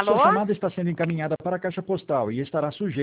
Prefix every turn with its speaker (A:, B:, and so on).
A: Sua
B: Alô?
A: chamada está sendo encaminhada para a caixa postal e estará sujeita